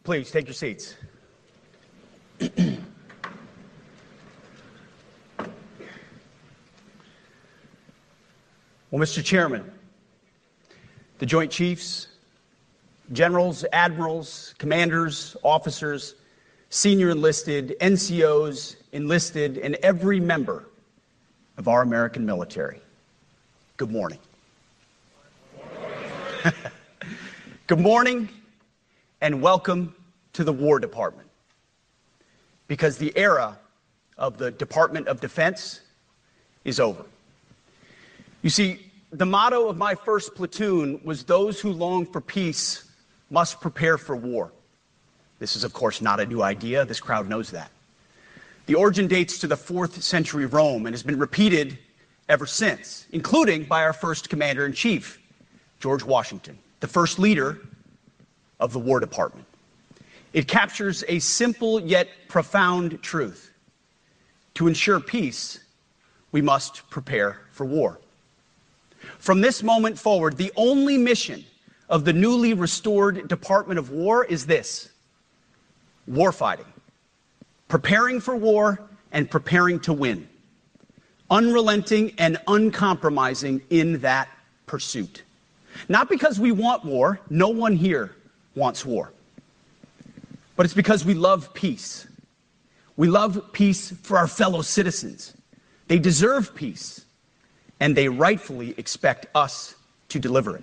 Please take your seats. Well, Mr. Chairman, the Joint Chiefs, generals, admirals, commanders, officers, senior enlisted, NCOs, enlisted, and every member of our American military, good morning. Good morning and welcome to the War Department, because the era of the Department of Defense is over. You see, the motto of my first platoon was, "Those who long for peace must prepare for war." This is, of course, not a new idea. This crowd knows that. The origin dates to the 4th century Rome and has been repeated ever since, including by our first commander-in-chief, George Washington, the first leader of the War Department. It captures a simple yet profound truth. To ensure peace, we must prepare for war. From this moment forward, the only mission of the newly restored Department of War is this: warfighting, preparing for war and preparing to win, unrelenting and uncompromising in that pursuit. Not because we want war, no one here wants war, but it's because we love peace. We love peace for our fellow citizens. They deserve peace, and they rightfully expect us to deliver it.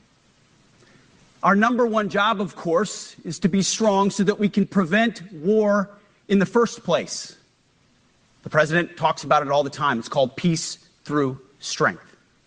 Our number one job, of course, is to be strong so that we can prevent war in the first place. The president talks about it all the time. It's called peace through strength.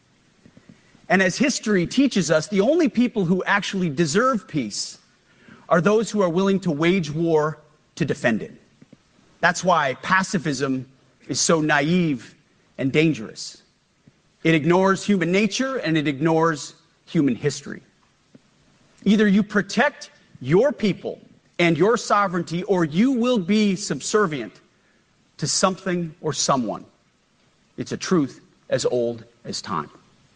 And as history teaches us, the only people who actually deserve peace are those who are willing to wage war to defend it. That's why pacifism is so naive and dangerous. It ignores human nature and it ignores human history. Either you protect your people and your sovereignty, or you will be subservient to something or someone. It's a truth as old as time.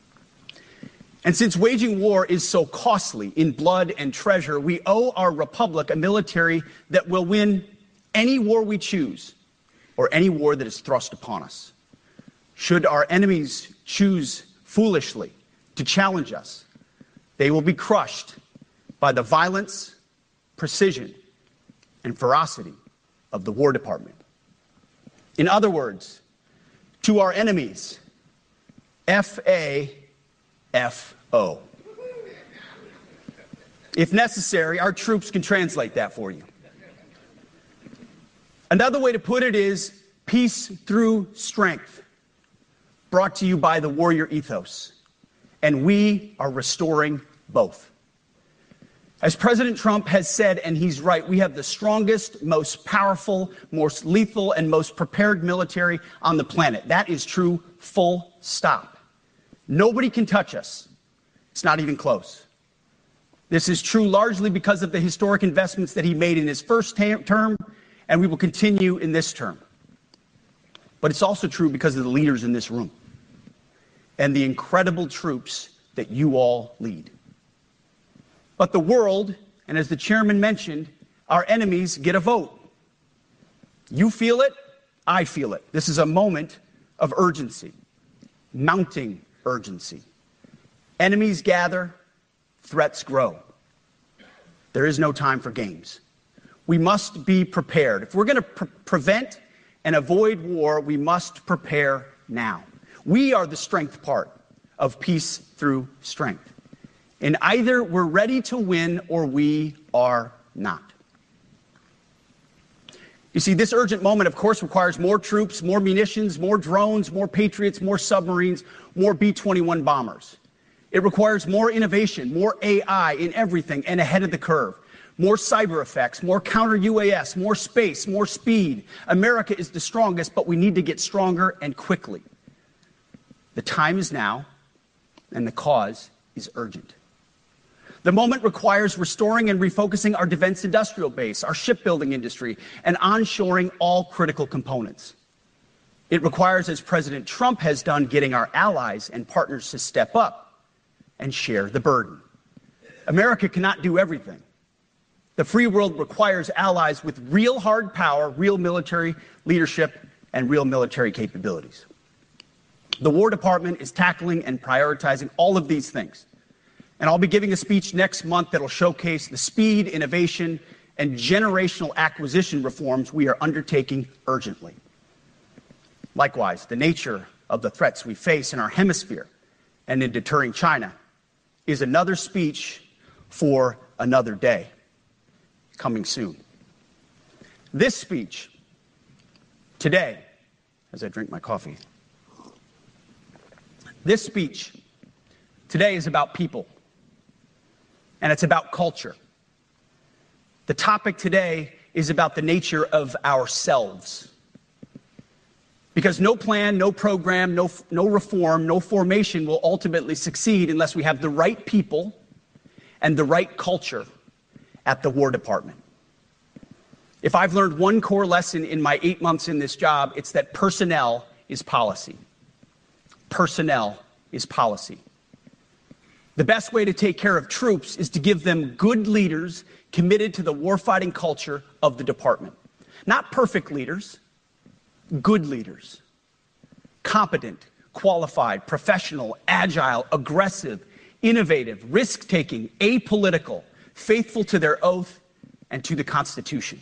And since waging war is so costly in blood and treasure, we owe our republic a military that will win any war we choose, or any war that is thrust upon us. Should our enemies choose foolishly to challenge us, they will be crushed by the violence, precision, and ferocity of the War Department. In other words, to our enemies, F-A-F-O. If necessary, our troops can translate that for you. Another way to put it is peace through strength, brought to you by the warrior ethos. And we are restoring both. As President Trump has said, and he's right, we have the strongest, most powerful, most lethal, and most prepared military on the planet. That is true, full stop. Nobody can touch us. It's not even close. This is true largely because of the historic investments that he made in his first term, and we will continue in this term. But it's also true because of the leaders in this room and the incredible troops that you all lead. But the world, and as the chairman mentioned, our enemies get a vote. You feel it, I feel it. This is a moment of urgency, mounting urgency. Enemies gather, threats grow. There is no time for games. We must be prepared. If we're going to prevent and avoid war, we must prepare now. We are the strength part of peace through strength. And either we're ready to win or we are not. You see, this urgent moment, of course, requires more troops, more munitions, more drones, more Patriots, more submarines, more B-21 bombers. It requires more innovation, more AI in everything and ahead of the curve. More cyber effects, more counter-UAS, more space, more speed. America is the strongest, but we need to get stronger and quickly. The time is now, and the cause is urgent. The moment requires restoring and refocusing our defense industrial base, our shipbuilding industry, and onshoring all critical components. It requires, as President Trump has done, getting our allies and partners to step up and share the burden. America cannot do everything. The free world requires allies with real hard power, real military leadership, and real military capabilities. The War Department is tackling and prioritizing all of these things. And I'll be giving a speech next month that'll showcase the speed, innovation, and generational acquisition reforms we are undertaking urgently. Likewise, the nature of the threats we face in our hemisphere and in deterring China is another speech for another day, coming soon. This speech today, as I drink my coffee, this speech today is about people, and it's about culture. The topic today is about the nature of ourselves. Because no plan, no program, no reform, no formation will ultimately succeed unless we have the right people and the right culture at the War Department. If I've learned one core lesson in my 8 months in this job, it's that personnel is policy. Personnel is policy. The best way to take care of troops is to give them good leaders committed to the warfighting culture of the department. Not perfect leaders, good leaders. Competent, qualified, professional, agile, aggressive, innovative, risk-taking, apolitical, faithful to their oath and to the Constitution.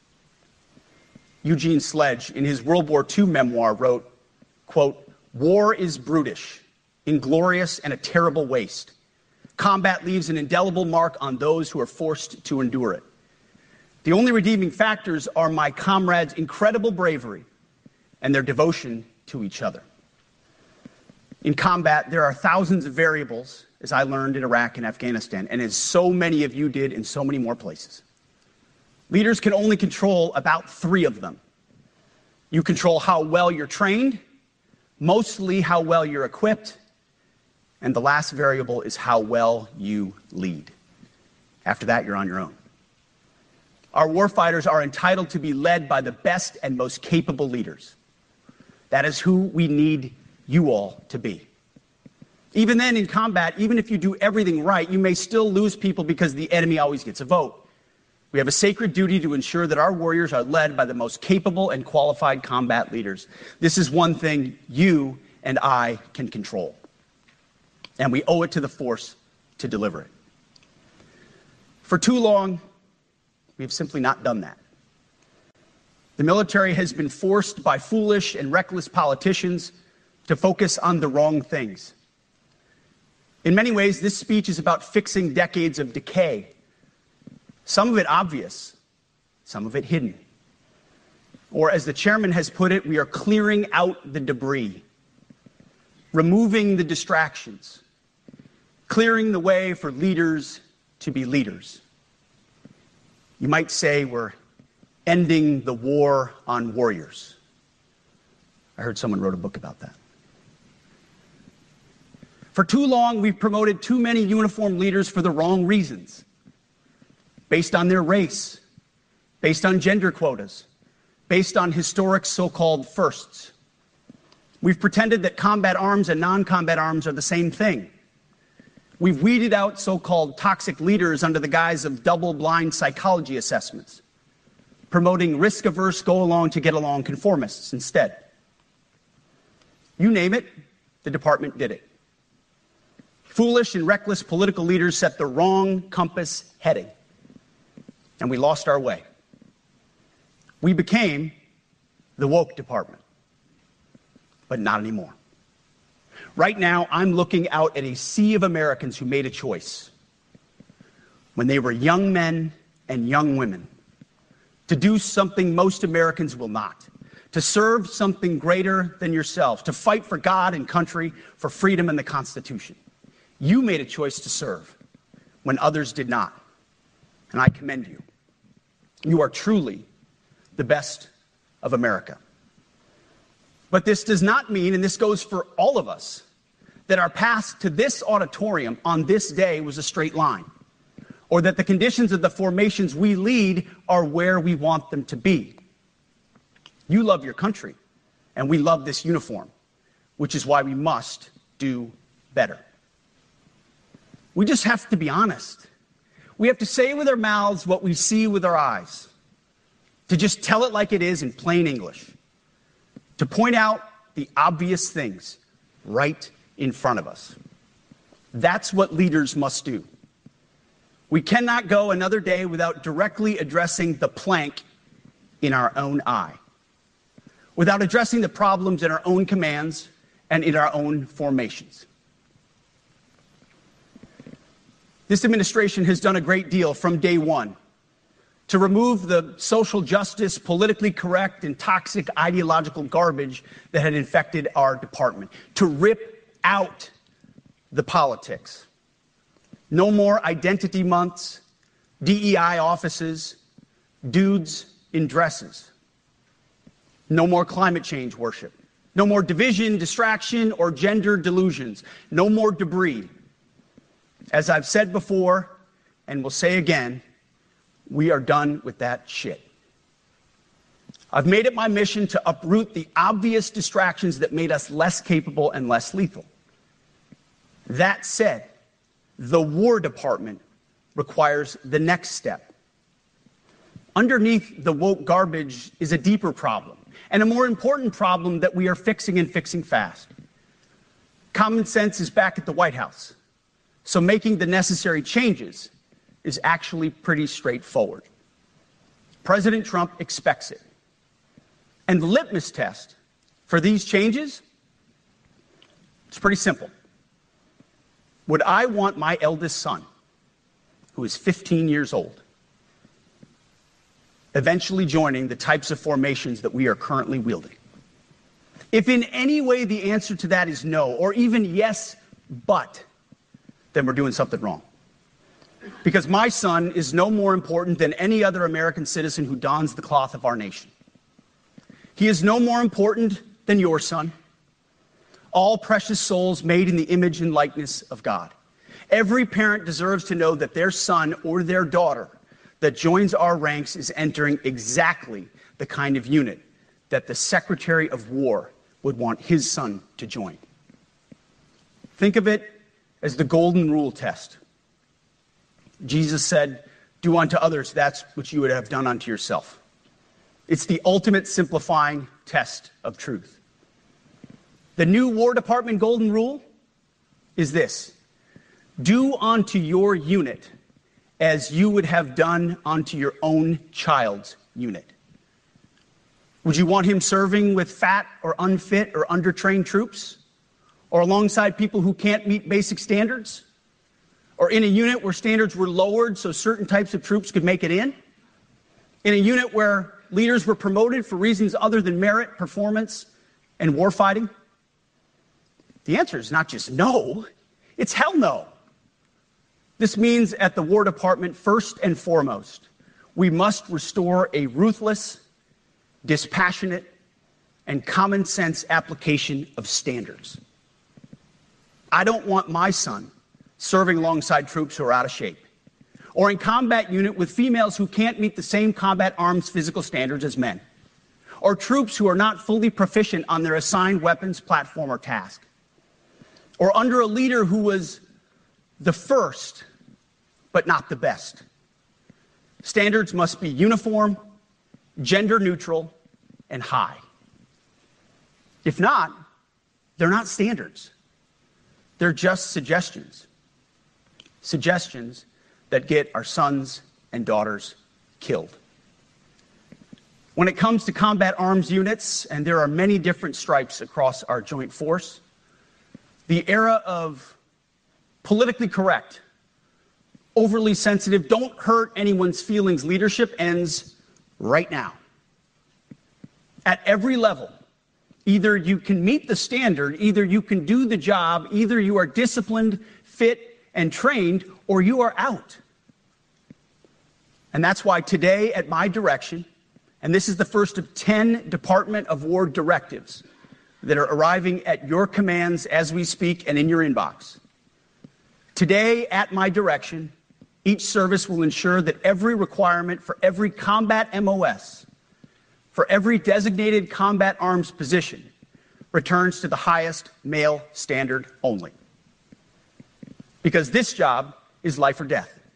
Eugene Sledge, in his World War II memoir, wrote, quote, "War is brutish, inglorious, and a terrible waste. Combat leaves an indelible mark on those who are forced to endure it. The only redeeming factors are my comrades' incredible bravery and their devotion to each other." In combat, there are thousands of variables, as I learned in Iraq and Afghanistan, and as so many of you did in so many more places. Leaders can only control about 3 of them. You control how well you're trained, mostly how well you're equipped, and the last variable is how well you lead. After that, you're on your own. Our warfighters are entitled to be led by the best and most capable leaders. That is who we need you all to be. Even then, in combat, even if you do everything right, you may still lose people because the enemy always gets a vote. We have a sacred duty to ensure that our warriors are led by the most capable and qualified combat leaders. This is one thing you and I can control, and we owe it to the force to deliver it. For too long, we have simply not done that. The military has been forced by foolish and reckless politicians to focus on the wrong things. In many ways, this speech is about fixing decades of decay. Some of it obvious, some of it hidden. Or as the chairman has put it, we are clearing out the debris, removing the distractions, clearing the way for leaders to be leaders. You might say we're ending the war on warriors. I heard someone wrote a book about that. For too long, we've promoted too many uniformed leaders for the wrong reasons, based on their race, based on gender quotas, based on historic so-called firsts. We've pretended that combat arms and non-combat arms are the same thing. We've weeded out so-called toxic leaders under the guise of double-blind psychology assessments, promoting risk-averse, go-along-to-get-along conformists instead. You name it, the department did it. Foolish and reckless political leaders set the wrong compass heading, and we lost our way. We became the woke department, but not anymore. Right now, I'm looking out at a sea of Americans who made a choice when they were young men and young women to do something most Americans will not, to serve something greater than yourselves, to fight for God and country, for freedom and the Constitution. You made a choice to serve when others did not, and I commend you. You are truly the best of America. But this does not mean, and this goes for all of us, that our path to this auditorium on this day was a straight line, or that the conditions of the formations we lead are where we want them to be. You love your country, and we love this uniform, which is why we must do better. We just have to be honest. We have to say with our mouths what we see with our eyes, to just tell it like it is in plain English, to point out the obvious things right in front of us. That's what leaders must do. We cannot go another day without directly addressing the plank in our own eye, without addressing the problems in our own commands and in our own formations. This administration has done a great deal from day one to remove the social justice, politically correct, and toxic ideological garbage that had infected our department, to rip out the politics. No more identity months, DEI offices, dudes in dresses. No more climate change worship. No more division, distraction, or gender delusions. No more debris. As I've said before, and will say again, we are done with that shit. I've made it my mission to uproot the obvious distractions that made us less capable and less lethal. That said, the War Department requires the next step. Underneath the woke garbage is a deeper problem, and a more important problem that we are fixing and fixing fast. Common sense is back at the White House, so making the necessary changes is actually pretty straightforward. President Trump expects it. And the litmus test for these changes, it's pretty simple. Would I want my eldest son, who is 15 years old, eventually joining the types of formations that we are currently wielding? If in any way the answer to that is no, or even yes, but, then we're doing something wrong. Because my son is no more important than any other American citizen who dons the cloth of our nation. He is no more important than your son. All precious souls made in the image and likeness of God. Every parent deserves to know that their son or their daughter that joins our ranks is entering exactly the kind of unit that the Secretary of War would want his son to join. Think of it as the golden rule test. Jesus said, "Do unto others that which you would have done unto yourself." It's the ultimate simplifying test of truth. The new War Department golden rule is this: do unto your unit as you would have done unto your own child's unit. Would you want him serving with fat or unfit or undertrained troops? Or alongside people who can't meet basic standards? Or in a unit where standards were lowered so certain types of troops could make it in? In a unit where leaders were promoted for reasons other than merit, performance, and warfighting? The answer is not just no, it's hell no. This means at the War Department, first and foremost, we must restore a ruthless, dispassionate, and common sense application of standards. I don't want my son serving alongside troops who are out of shape, or in combat unit with females who can't meet the same combat arms physical standards as men, or troops who are not fully proficient on their assigned weapons, platform, or task, or under a leader who was the first, but not the best. Standards must be uniform, gender neutral, and high. If not, they're not standards. They're just suggestions. Suggestions that get our sons and daughters killed. When it comes to combat arms units, and there are many different stripes across our joint force, the era of politically correct, overly sensitive, don't hurt anyone's feelings leadership ends right now. At every level, either you can meet the standard, either you can do the job, either you are disciplined, fit, and trained, or you are out. And that's why today, at my direction, and this is the first of 10 Department of War directives that are arriving at your commands as we speak and in your inbox. Today, at my direction, each service will ensure that every requirement for every combat MOS, for every designated combat arms position, returns to the highest male standard only. Because this job is life or death.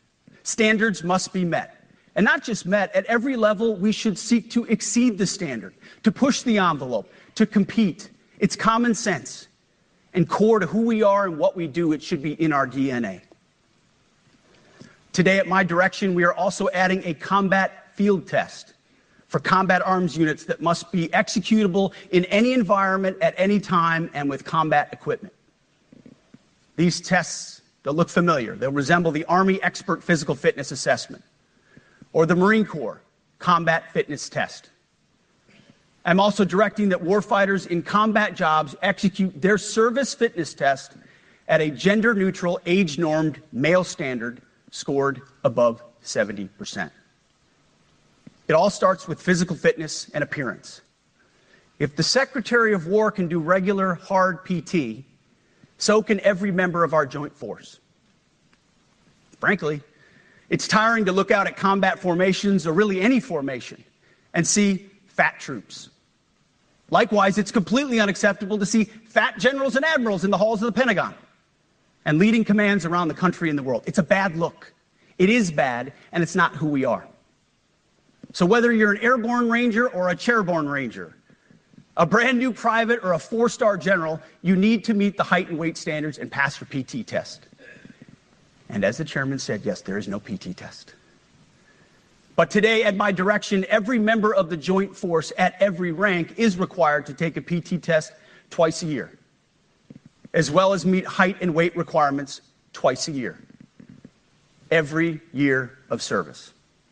Standards must be met. And not just met, at every level, we should seek to exceed the standard, to push the envelope, to compete. It's common sense and core to who we are and what we do. It should be in our DNA. Today, at my direction, we are also adding a combat field test for combat arms units that must be executable in any environment at any time and with combat equipment. These tests, they'll look familiar. They'll resemble the Army Expert Physical Fitness Assessment or the Marine Corps Combat Fitness Test. I'm also directing that warfighters in combat jobs execute their service fitness test at a gender-neutral, age-normed male standard scored above 70%. It all starts with physical fitness and appearance. If the Secretary of War can do regular, hard PT, so can every member of our joint force. Frankly, it's tiring to look out at combat formations, or really any formation, and see fat troops. Likewise, it's completely unacceptable to see fat generals and admirals in the halls of the Pentagon and leading commands around the country and the world. It's a bad look. It is bad, and it's not who we are. So whether you're an airborne ranger or a chairborne ranger, a brand new private or a 4-star general, you need to meet the height and weight standards and pass your PT test. And as the chairman said, yes, there is no PT test. But today, at my direction, every member of the joint force at every rank is required to take a PT test twice a year, as well as meet height and weight requirements twice a year, every year of service.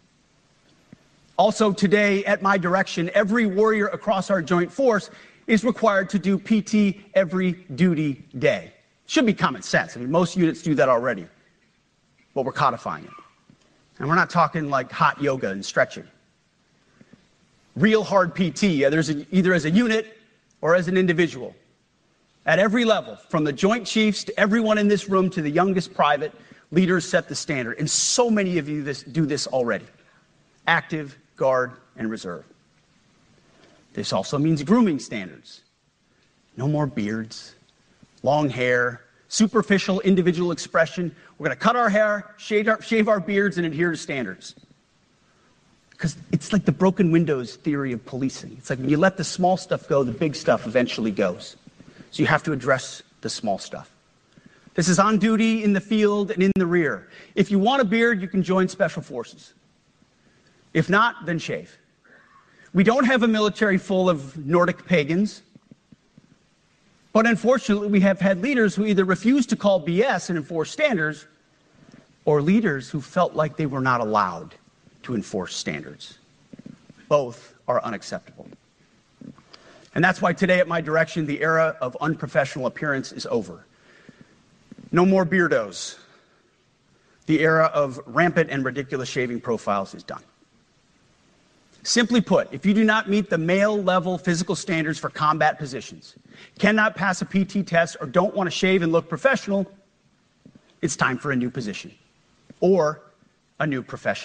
Also today, at my direction, every warrior across our joint force is required to do PT every duty day. Should be common sense. I mean, most units do that already, but we're codifying it. And we're not talking like hot yoga and stretching. Real hard PT, either as a unit or as an individual. At every level, from the Joint Chiefs to everyone in this room to the youngest private, leaders set the standard. And so many of you do this already. Active, Guard, and Reserve. This also means grooming standards. No more beards, long hair, superficial individual expression. We're going to cut our hair, shave our beards, and adhere to standards. Because it's like the broken windows theory of policing. It's like when you let the small stuff go, the big stuff eventually goes. So you have to address the small stuff. This is on duty, in the field, and in the rear. If you want a beard, you can join Special Forces. If not, then shave. We don't have a military full of Nordic pagans. But unfortunately, we have had leaders who either refuse to call BS and enforce standards, or leaders who felt like they were not allowed to enforce standards. Both are unacceptable. And that's why today, at my direction, the era of unprofessional appearance is over. No more beardos. The era of rampant and ridiculous shaving profiles is done. Simply put, if you do not meet the male-level physical standards for combat positions, cannot pass a PT test, or don't want to shave and look professional, it's time for a new position or a new profession.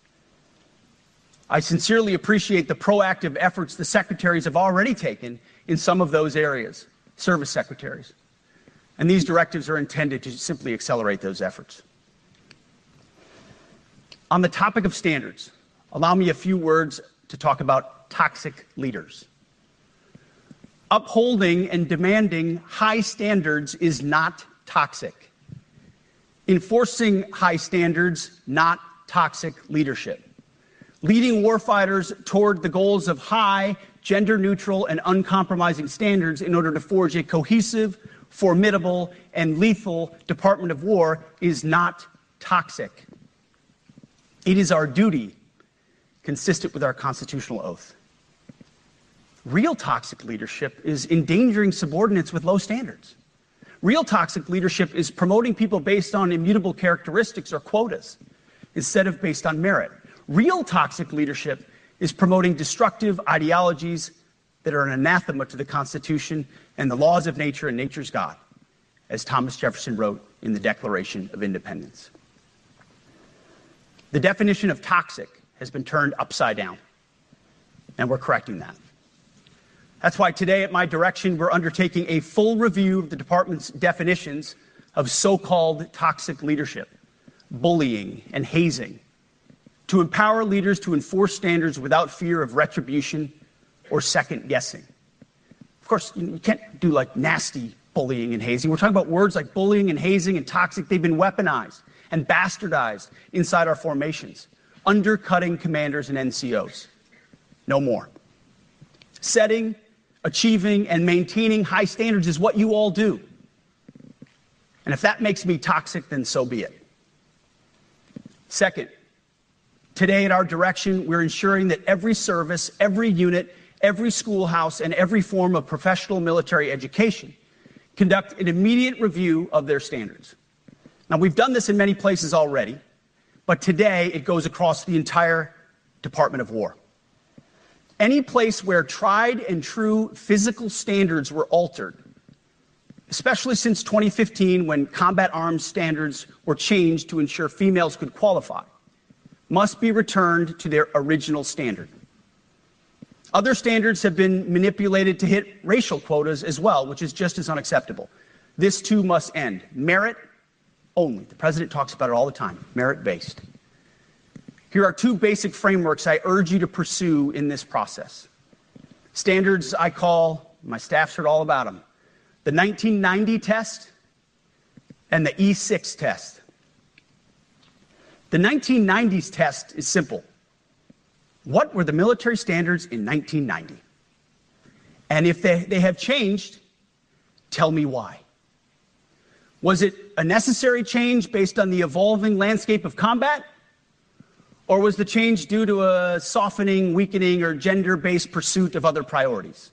I sincerely appreciate the proactive efforts the secretaries have already taken in some of those areas, service secretaries. And these directives are intended to simply accelerate those efforts. On the topic of standards, allow me a few words to talk about toxic leaders. Upholding and demanding high standards is not toxic. Enforcing high standards, not toxic leadership. Leading warfighters toward the goals of high, gender-neutral, and uncompromising standards in order to forge a cohesive, formidable, and lethal Department of War is not toxic. It is our duty, consistent with our constitutional oath. Real toxic leadership is endangering subordinates with low standards. Real toxic leadership is promoting people based on immutable characteristics or quotas instead of based on merit. Real toxic leadership is promoting destructive ideologies that are an anathema to the Constitution and the laws of nature and nature's God, as Thomas Jefferson wrote in the Declaration of Independence. The definition of toxic has been turned upside down, and we're correcting that. That's why today, at my direction, we're undertaking a full review of the department's definitions of so-called toxic leadership, bullying, and hazing, to empower leaders to enforce standards without fear of retribution or second guessing. Of course, you can't do like nasty bullying and hazing. We're talking about words like bullying and hazing and toxic. They've been weaponized and bastardized inside our formations, undercutting commanders and NCOs. No more. Setting, achieving, and maintaining high standards is what you all do. And if that makes me toxic, then so be it. Second, today at our direction, we're ensuring that every service, every unit, every schoolhouse, and every form of professional military education conduct an immediate review of their standards. Now, we've done this in many places already, but today it goes across the entire Department of War. Any place where tried and true physical standards were altered, especially since 2015 when combat arms standards were changed to ensure females could qualify, must be returned to their original standard. Other standards have been manipulated to hit racial quotas as well, which is just as unacceptable. This too must end. Merit only. The president talks about it all the time, merit-based. Here are two basic frameworks I urge you to pursue in this process. Standards I call, my staff's heard all about them, the 1990 test and the E6 test. The 1990s test is simple. What were the military standards in 1990? And if they have changed, tell me why. Was it a necessary change based on the evolving landscape of combat? Or was the change due to a softening, weakening, or gender-based pursuit of other priorities?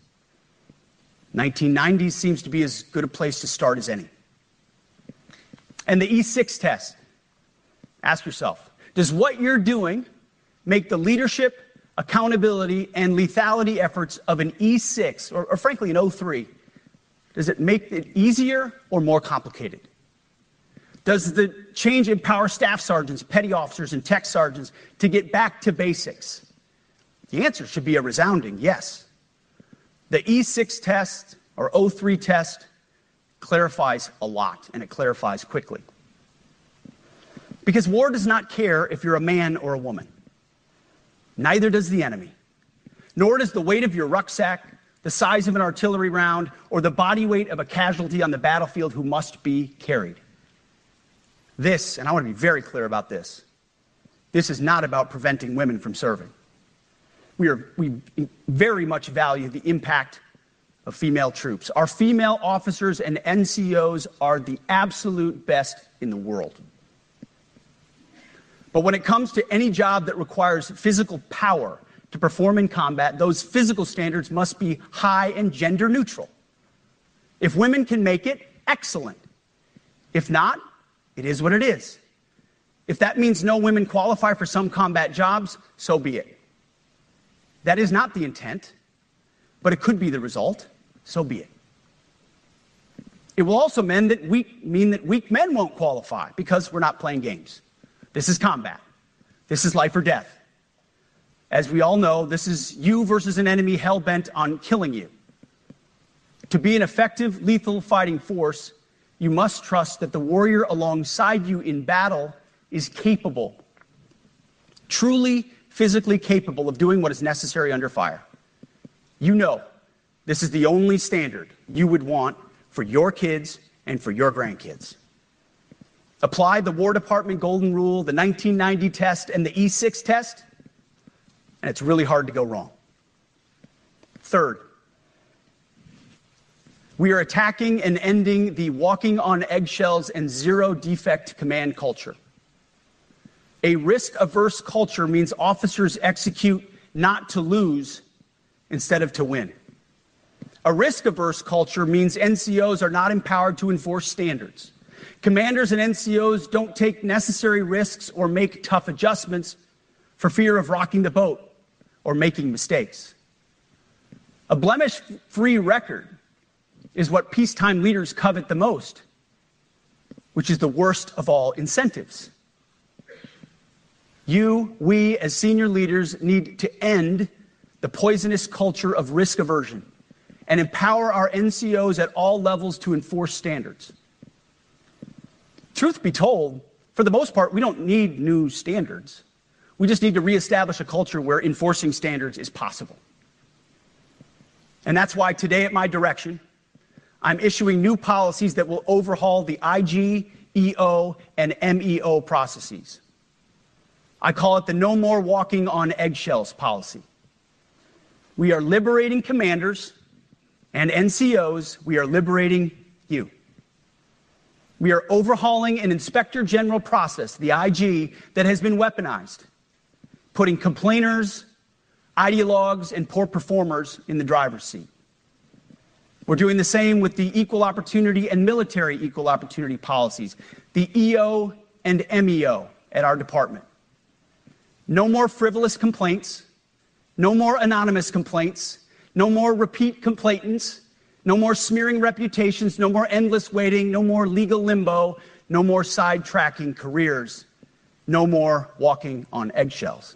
1990s seems to be as good a place to start as any. And the E6 test. Ask yourself, does what you're doing make the leadership, accountability, and lethality efforts of an E6, or frankly an O3, does it make it easier or more complicated? Does the change empower staff sergeants, petty officers, and tech sergeants to get back to basics? The answer should be a resounding yes. The E6 test, or O3 test, clarifies a lot, and it clarifies quickly. Because war does not care if you're a man or a woman. Neither does the enemy. Nor does the weight of your rucksack, the size of an artillery round, or the body weight of a casualty on the battlefield who must be carried. This, and I want to be very clear about this, this is not about preventing women from serving. We very much value the impact of female troops. Our female officers and NCOs are the absolute best in the world. But when it comes to any job that requires physical power to perform in combat, those physical standards must be high and gender neutral. If women can make it, excellent. If not, it is what it is. If that means no women qualify for some combat jobs, so be it. That is not the intent, but it could be the result, so be it. It will also mean that weak men won't qualify because we're not playing games. This is combat. This is life or death. As we all know, this is you versus an enemy hell-bent on killing you. To be an effective, lethal fighting force, you must trust that the warrior alongside you in battle is capable, truly physically capable of doing what is necessary under fire. You know this is the only standard you would want for your kids and for your grandkids. Apply the War Department Golden Rule, the 1990 test, and the E6 test, and it's really hard to go wrong. Third, we are attacking and ending the walking on eggshells and zero defect command culture. A risk-averse culture means officers execute not to lose instead of to win. A risk-averse culture means NCOs are not empowered to enforce standards. Commanders and NCOs don't take necessary risks or make tough adjustments for fear of rocking the boat or making mistakes. A blemish-free record is what peacetime leaders covet the most, which is the worst of all incentives. We, as senior leaders, need to end the poisonous culture of risk aversion and empower our NCOs at all levels to enforce standards. Truth be told, For the most part, we don't need new standards. We just need to reestablish a culture where enforcing standards is possible. And that's why today at my direction, I'm issuing new policies that will overhaul the IG, EO, and MEO processes. I call it the No More Walking on Eggshells policy. We are liberating commanders and NCOs. We are liberating you. We are overhauling an Inspector General process, the IG, that has been weaponized, putting complainers, ideologues, and poor performers in the driver's seat. We're doing the same with the equal opportunity and military equal opportunity policies, the EO and MEO at our department. No more frivolous complaints, no more anonymous complaints, no more repeat complainants, no more smearing reputations, no more endless waiting, no more legal limbo, no more sidetracking careers, no more walking on eggshells.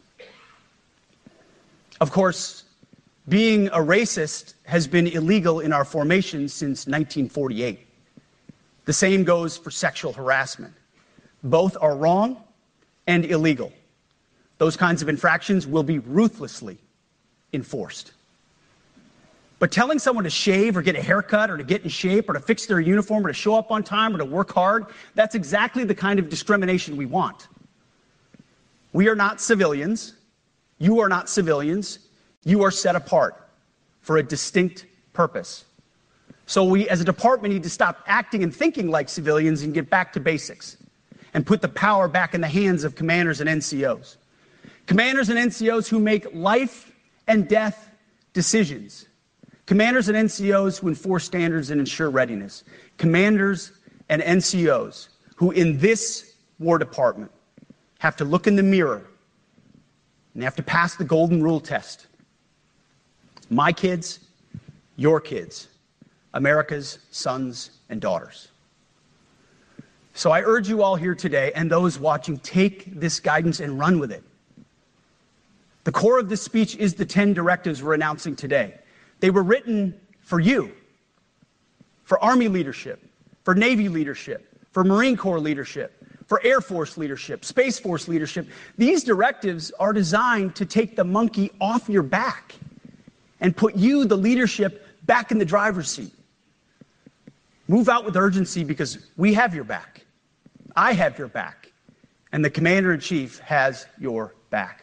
Of course, being a racist has been illegal in our formation since 1948. The same goes for sexual harassment. Both are wrong and illegal. Those kinds of infractions will be ruthlessly enforced. But telling someone to shave or get a haircut or to get in shape or to fix their uniform or to show up on time or to work hard, that's exactly the kind of discrimination we want. We are not civilians. You are not civilians. You are set apart for a distinct purpose. So we, as a department, need to stop acting and thinking like civilians and get back to basics and put the power back in the hands of commanders and NCOs. Commanders and NCOs who make life and death decisions. Commanders and NCOs who enforce standards and ensure readiness. Commanders and NCOs who, in this War Department, have to look in the mirror and they have to pass the golden rule test. My kids, your kids, America's sons and daughters. So I urge you all here today and those watching, take this guidance and run with it. The core of this speech is the 10 directives we're announcing today. They were written for you, for Army leadership, for Navy leadership, for Marine Corps leadership, for Air Force leadership, Space Force leadership. These directives are designed to take the monkey off your back and put you, the leadership, back in the driver's seat. Move out with urgency because we have your back. I have your back. And the Commander-in-Chief has your back.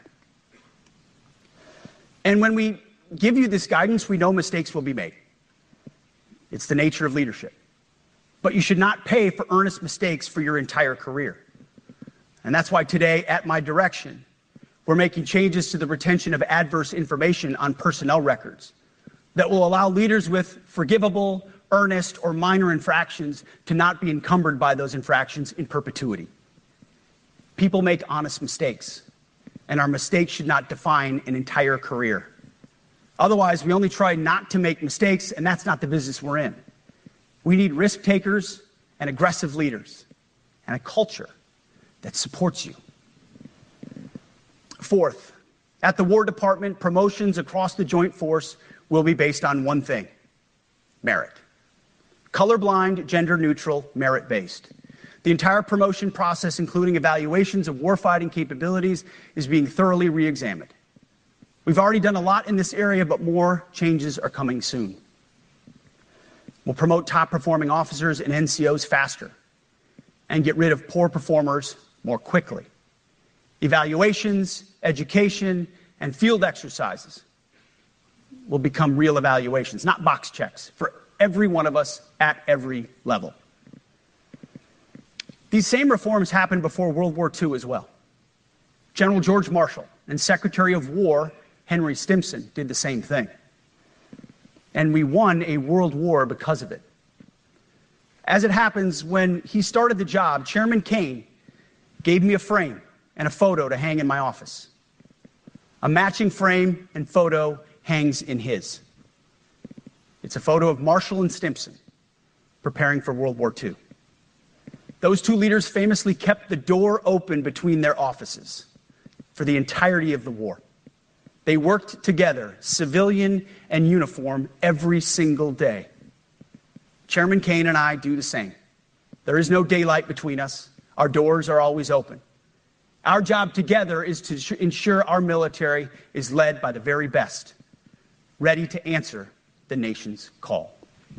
And when we give you this guidance, we know mistakes will be made. It's the nature of leadership. But you should not pay for earnest mistakes for your entire career. And that's why today, at my direction, we're making changes to the retention of adverse information on personnel records that will allow leaders with forgivable, earnest, or minor infractions to not be encumbered by those infractions in perpetuity. People make honest mistakes, and our mistakes should not define an entire career. Otherwise, we only try not to make mistakes, and that's not the business we're in. We need risk takers and aggressive leaders and a culture that supports you. Fourth, at the War Department, promotions across the Joint Force will be based on one thing: merit. Colorblind, gender-neutral, merit-based. The entire promotion process, including evaluations of warfighting capabilities, is being thoroughly re-examined. We've already done a lot in this area, but more changes are coming soon. We'll promote top-performing officers and NCOs faster and get rid of poor performers more quickly. Evaluations, education, and field exercises will become real evaluations, not box checks, for every one of us at every level. These same reforms happened before World War II as well. General George Marshall and Secretary of War Henry Stimson did the same thing. And we won a world war because of it. As it happens, when he started the job, Chairman Kane gave me a frame and a photo to hang in my office. A matching frame and photo hangs in his. It's a photo of Marshall and Stimson preparing for World War II. Those two leaders famously kept the door open between their offices for the entirety of the war. They worked together, civilian and uniform, every single day. Chairman Kane and I do the same. There is no daylight between us. Our doors are always open. Our job together is to ensure our military is led by the very best, ready to answer the nation's call.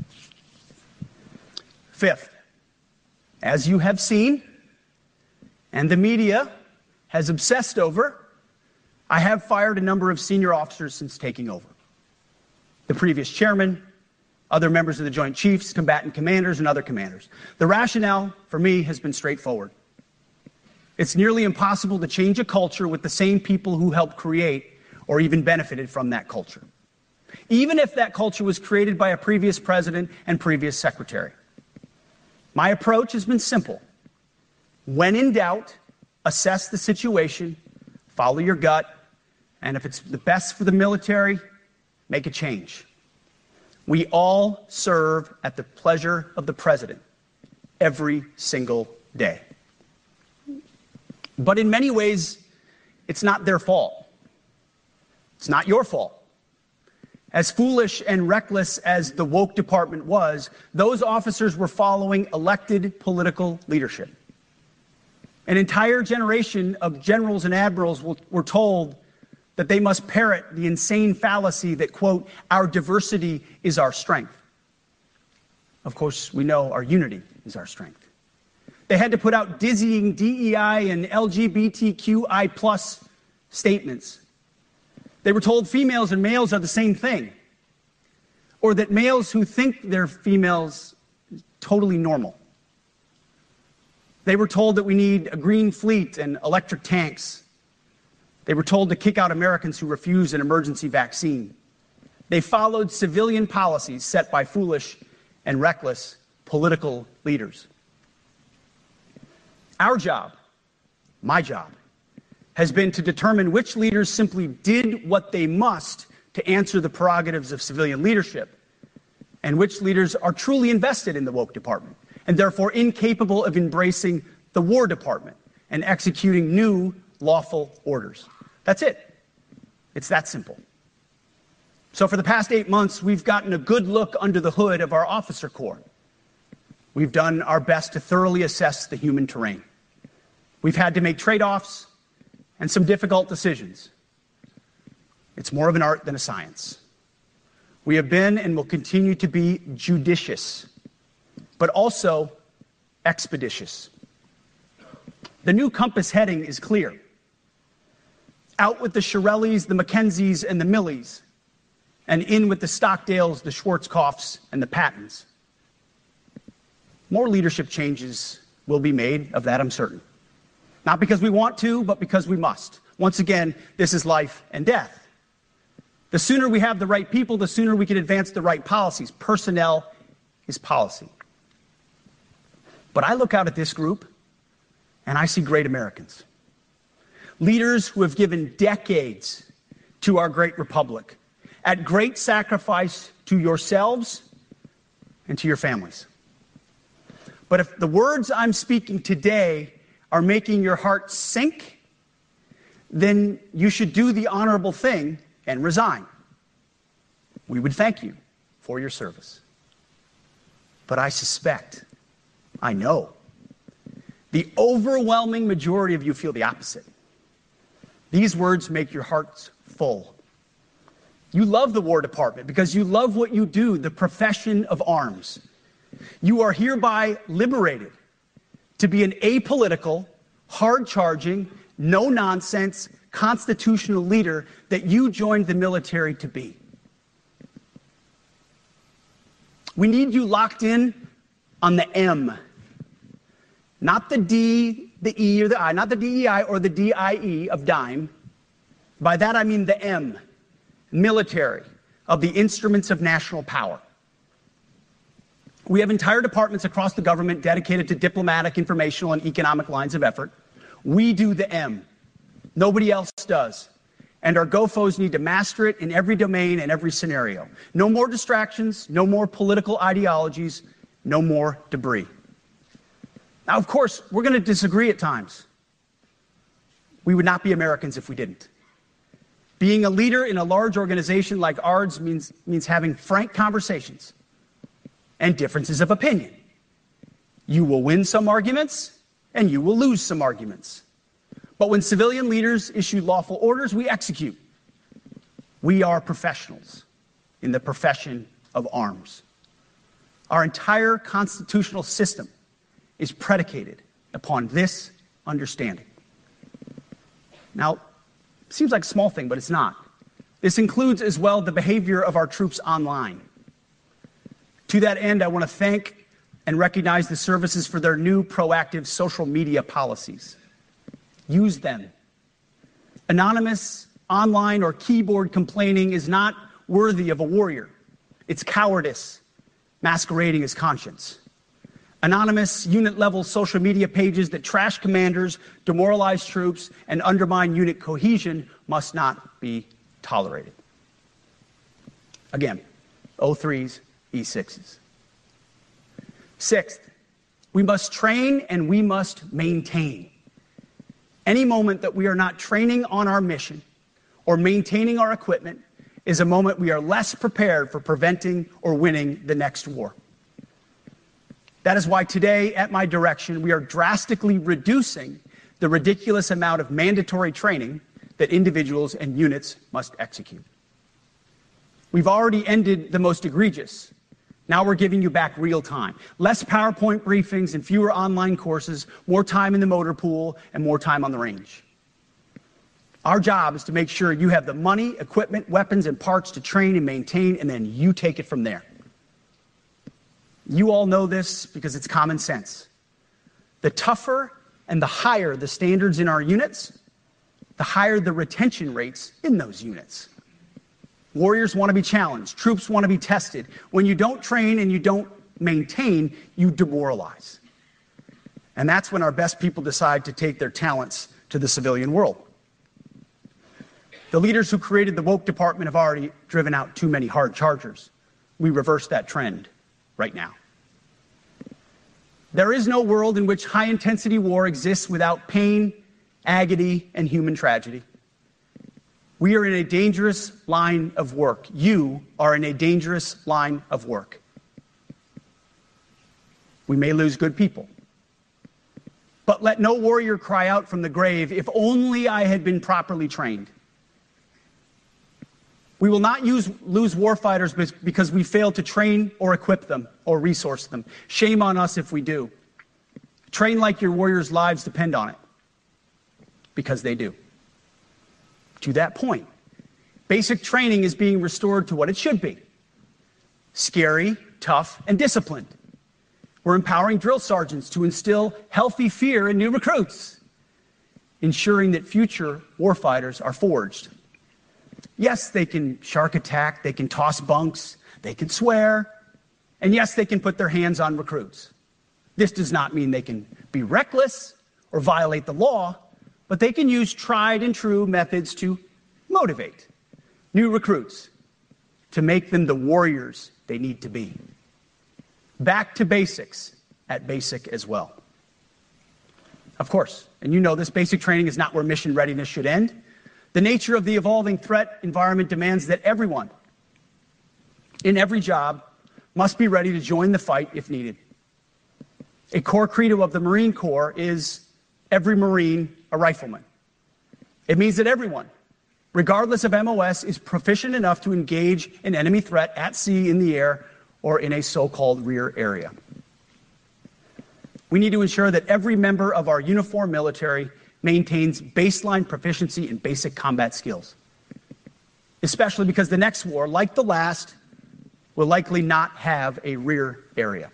Fifth, as you have seen, and the media has obsessed over, I have fired a number of senior officers since taking over. The previous chairman, other members of the Joint Chiefs, combatant commanders, and other commanders. The rationale for me has been straightforward. It's nearly impossible to change a culture with the same people who helped create or even benefited from that culture, even if that culture was created by a previous president and previous secretary. My approach has been simple. When in doubt, assess the situation, follow your gut, and if it's the best for the military, make a change. We all serve at the pleasure of the president every single day. But in many ways, it's not their fault. It's not your fault. As foolish and reckless as the woke department was, those officers were following elected political leadership. An entire generation of generals and admirals were told that they must parrot the insane fallacy that, quote, our diversity is our strength. Of course, we know our unity is our strength. They had to put out dizzying DEI and LGBTQI+ statements. They were told females and males are the same thing, or that males who think they're females are totally normal. They were told that we need a green fleet and electric tanks. They were told to kick out Americans who refuse an emergency vaccine. They followed civilian policies set by foolish and reckless political leaders. Our job, my job, has been to determine which leaders simply did what they must to answer the prerogatives of civilian leadership, and which leaders are truly invested in the woke department, and therefore incapable of embracing the War Department and executing new lawful orders. That's it. It's that simple. So for the past 8 months, we've gotten a good look under the hood of our officer corps. We've done our best to thoroughly assess the human terrain. We've had to make trade-offs and some difficult decisions. It's more of an art than a science. We have been and will continue to be judicious, but also expeditious. The new compass heading is clear. Out with the Shirellis, the McKenzies, and the Millies, and in with the Stockdales, the Schwarzkopfs, and the Pattons. More leadership changes will be made, of that I'm certain. Not because we want to, but because we must. Once again, this is life and death. The sooner we have the right people, the sooner we can advance the right policies. Personnel is policy. But I look out at this group, and I see great Americans. Leaders who have given decades to our great republic, at great sacrifice to yourselves and to your families. But if the words I'm speaking today are making your heart sink, then you should do the honorable thing and resign. We would thank you for your service. But I suspect, I know, the overwhelming majority of you feel the opposite. These words make your hearts full. You love the War Department because you love what you do, the profession of arms. You are hereby liberated to be an apolitical, hard-charging, no-nonsense, constitutional leader that you joined the military to be. We need you locked in on the M, not the D, the E, or the I, not the DEI or the DIE of dime. By that I mean the M, military, of the instruments of national power. We have entire departments across the government dedicated to diplomatic, informational, and economic lines of effort. We do the M. Nobody else does. And our GOFOs need to master it in every domain and every scenario. No more distractions, no more political ideologies, no more debris. Now, of course, we're going to disagree at times. We would not be Americans if we didn't. Being a leader in a large organization like ours means having frank conversations and differences of opinion. You will win some arguments, and you will lose some arguments. But when civilian leaders issue lawful orders, we execute. We are professionals in the profession of arms. Our entire constitutional system is predicated upon this understanding. Now, it seems like a small thing, but it's not. This includes as well the behavior of our troops online. To that end, I want to thank and recognize the services for their new proactive social media policies. Use them. Anonymous, online, or keyboard complaining is not worthy of a warrior. It's cowardice masquerading as conscience. Anonymous, unit-level social media pages that trash commanders, demoralize troops, and undermine unit cohesion must not be tolerated. Again, O3s, E6s. Sixth, we must train and we must maintain. Any moment that we are not training on our mission or maintaining our equipment is a moment we are less prepared for preventing or winning the next war. That is why today, at my direction, we are drastically reducing the ridiculous amount of mandatory training that individuals and units must execute. We've already ended the most egregious. Now we're giving you back real time. Less PowerPoint briefings and fewer online courses, more time in the motor pool, and more time on the range. Our job is to make sure you have the money, equipment, weapons, and parts to train and maintain, and then you take it from there. You all know this because it's common sense. The tougher and the higher the standards in our units, the higher the retention rates in those units. Warriors want to be challenged. Troops want to be tested. When you don't train and you don't maintain, you demoralize. And that's when our best people decide to take their talents to the civilian world. The leaders who created the woke department have already driven out too many hard chargers. We reverse that trend right now. There is no world in which high-intensity war exists without pain, agony, and human tragedy. We are in a dangerous line of work. You are in a dangerous line of work. We may lose good people. But let no warrior cry out from the grave, "If only I had been properly trained." We will not lose warfighters because we fail to train or equip them or resource them. Shame on us if we do. Train like your warriors' lives depend on it, because they do. To that point, basic training is being restored to what it should be: scary, tough, and disciplined. We're empowering drill sergeants to instill healthy fear in new recruits, ensuring that future warfighters are forged. Yes, they can shark attack, they can toss bunks, they can swear, and yes, they can put their hands on recruits. This does not mean they can be reckless or violate the law, but they can use tried and true methods to motivate new recruits, to make them the warriors they need to be. Back to basics at basic as well. Of course, and you know this, basic training is not where mission readiness should end. The nature of the evolving threat environment demands that everyone, in every job, must be ready to join the fight if needed. A core credo of the Marine Corps is every Marine a rifleman. It means that everyone, regardless of MOS, is proficient enough to engage an enemy threat at sea, in the air, or in a so-called rear area. We need to ensure that every member of our uniformed military maintains baseline proficiency in basic combat skills, especially because the next war, like the last, will likely not have a rear area.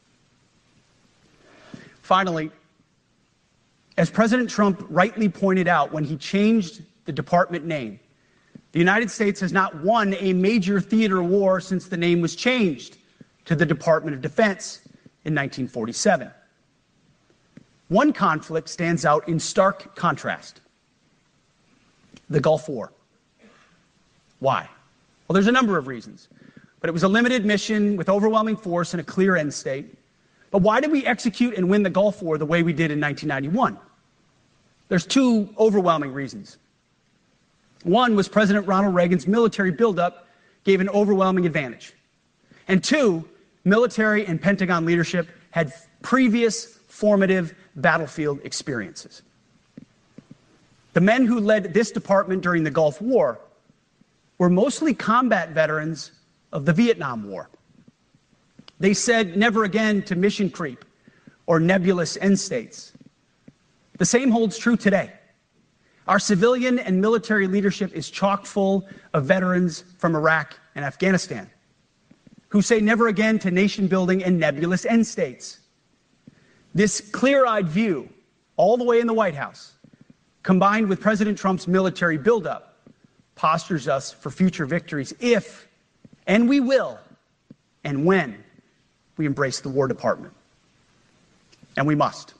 Finally, as President Trump rightly pointed out when he changed the department name, the United States has not won a major theater war since the name was changed to the Department of Defense in 1947. One conflict stands out in stark contrast: the Gulf War. Why? Well, there's a number of reasons, but it was a limited mission with overwhelming force and a clear end state. But why did we execute and win the Gulf War the way we did in 1991? There's two overwhelming reasons. One was President Ronald Reagan's military buildup gave an overwhelming advantage. And two, military and Pentagon leadership had previous formative battlefield experiences. The men who led this department during the Gulf War were mostly combat veterans of the Vietnam War. They said never again to mission creep or nebulous end states. The same holds true today. Our civilian and military leadership is chock full of veterans from Iraq and Afghanistan who say never again to nation building and nebulous end states. This clear-eyed view, all the way in the White House, combined with President Trump's military buildup, postures us for future victories if, and we will, and when we embrace the War Department. And we must.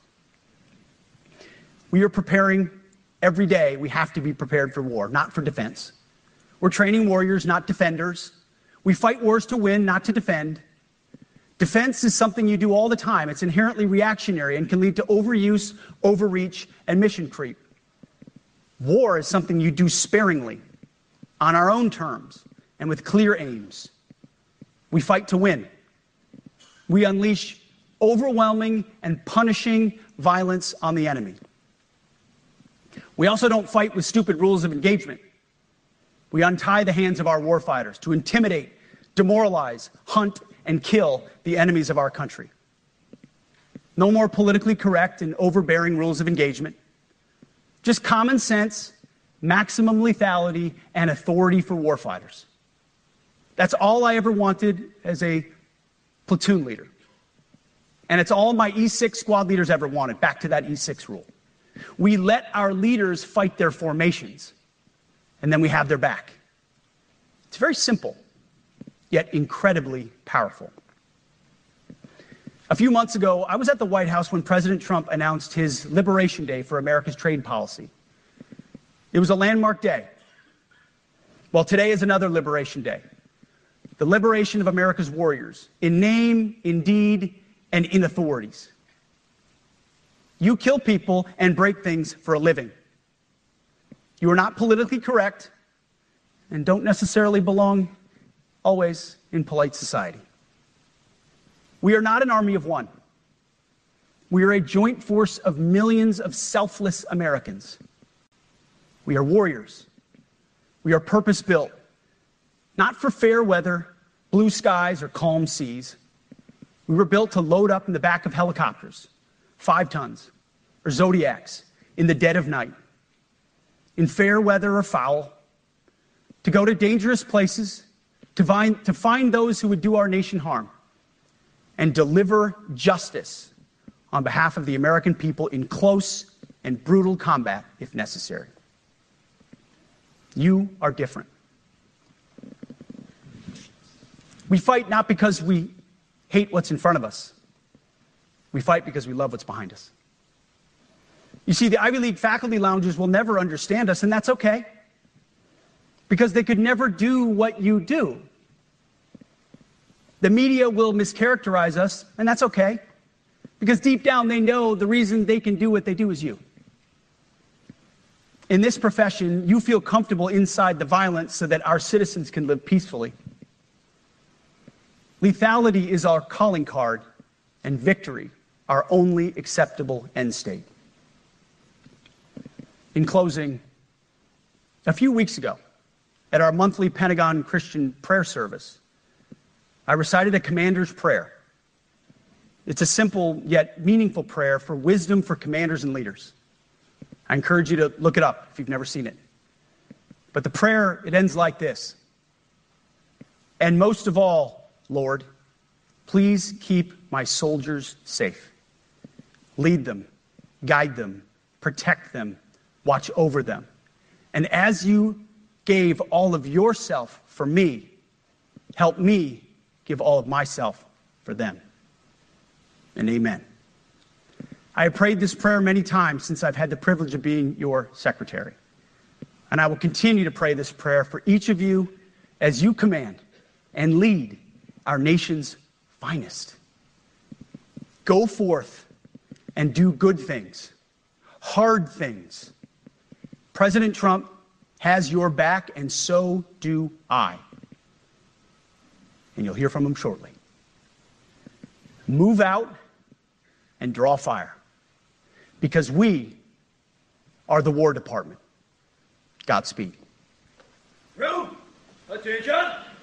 We are preparing every day. We have to be prepared for war, not for defense. We're training warriors, not defenders. We fight wars to win, not to defend. Defense is something you do all the time. It's inherently reactionary and can lead to overuse, overreach, and mission creep. War is something you do sparingly, on our own terms, and with clear aims. We fight to win. We unleash overwhelming and punishing violence on the enemy. We also don't fight with stupid rules of engagement. We untie the hands of our warfighters to intimidate, demoralize, hunt, and kill the enemies of our country. No more politically correct and overbearing rules of engagement. Just common sense, maximum lethality, and authority for warfighters. That's all I ever wanted as a platoon leader. And it's all my E6 squad leaders ever wanted, back to that E6 rule. We let our leaders fight their formations, and then we have their back. It's very simple, yet incredibly powerful. A few months ago, I was at the White House when President Trump announced his Liberation Day for America's trade policy. It was a landmark day. Well, today is another Liberation Day. The liberation of America's warriors, in name, in deed, and in authorities. You kill people and break things for a living. You are not politically correct and don't necessarily belong always in polite society. We are not an army of one. We are a joint force of millions of selfless Americans. We are warriors. We are purpose-built, not for fair weather, blue skies, or calm seas. We were built to load up in the back of helicopters, 5 tons, or Zodiacs, in the dead of night, in fair weather or foul, to go to dangerous places, to find those who would do our nation harm, and deliver justice on behalf of the American people in close and brutal combat, if necessary. You are different. We fight not because we hate what's in front of us. We fight because we love what's behind us. You see, the Ivy League faculty lounges will never understand us, and that's okay, because they could never do what you do. The media will mischaracterize us, and that's okay, because deep down they know the reason they can do what they do is you. In this profession, you feel comfortable inside the violence so that our citizens can live peacefully. Lethality is our calling card, and victory our only acceptable end state. In closing, a few weeks ago, at our monthly Pentagon Christian prayer service, I recited a commander's prayer. It's a simple yet meaningful prayer for wisdom for commanders and leaders. I encourage you to look it up if you've never seen it. But the prayer, it ends like this. And most of all, Lord, please keep my soldiers safe. Lead them, guide them, protect them, watch over them. And as you gave all of yourself for me, help me give all of myself for them. And amen. I have prayed this prayer many times since I've had the privilege of being your secretary. And I will continue to pray this prayer for each of you as you command and lead our nation's finest. Go forth and do good things, hard things. President Trump has your back, and so do I. And you'll hear from him shortly. Move out and draw fire. because we are the War Department. Godspeed. Room, attention.